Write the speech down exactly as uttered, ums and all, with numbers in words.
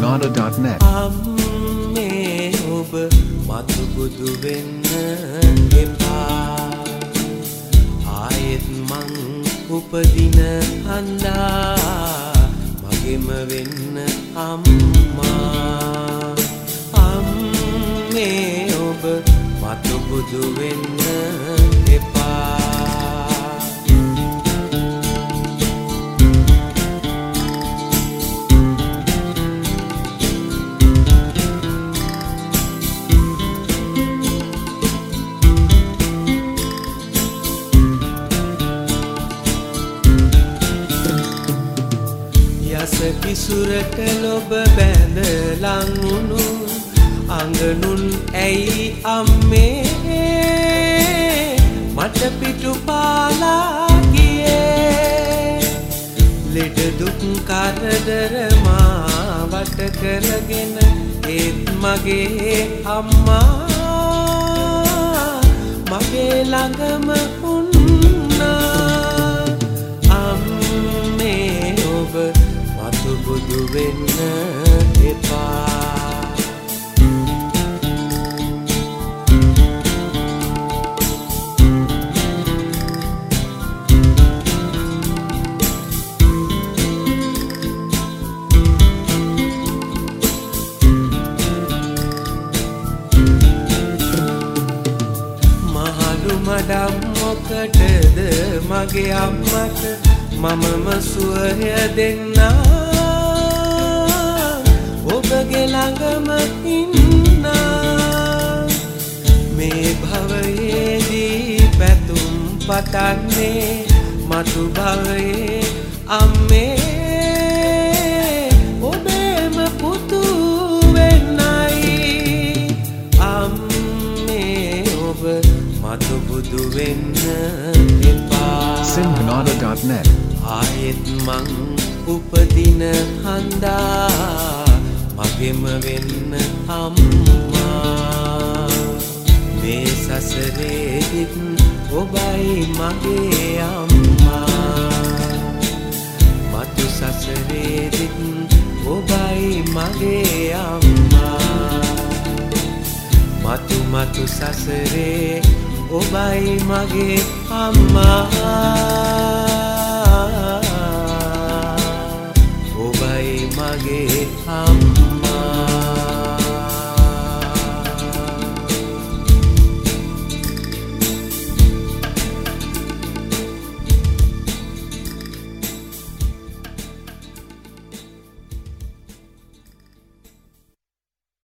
Sinbinada dot net අම්මේ ඔබ මතු බුදු වෙන්න එපා ආයෙත් මං උපදින හන්දා මගෙම වෙන්න අම්මා අම්මේ ඔබ මතු බුදු වෙන්න එපා කිසුරට ලොබ බැඳ ලංවුණු අඟනුන් ඇයි අම්මේ මට පිටු පාලා ගියේ ලෙඩ දුක් කරදර මා වට කරගෙන ඒත් මගේ අම්මා මගේ ළඟම වුණා අම්මේ ඔබ බුදු වෙන්න එපා මහලු මඩම් මොකටද මගේ අම්මට මමම සුවය දෙන්නා ඔබගේ ළඟම ඉන්නා මේ භවයේදී පැතුම් පතන්නේ මතු භවයේ අම්මේ ඔබේම පුතු වෙන්නයි අම්මේ ඔබ මතු බුදු වෙන්න එපා Sinbinada dot net ආයෙත් මං උපදින හන්දා මගෙම වෙන්න අම්මා මේ සසරේදිත් ඔබයි මගේ අම්මා මතු සසරේදිත් ඔබයි මගේ අම්මා මතු මතු සසරේ ඔබයි මගේ අම්මා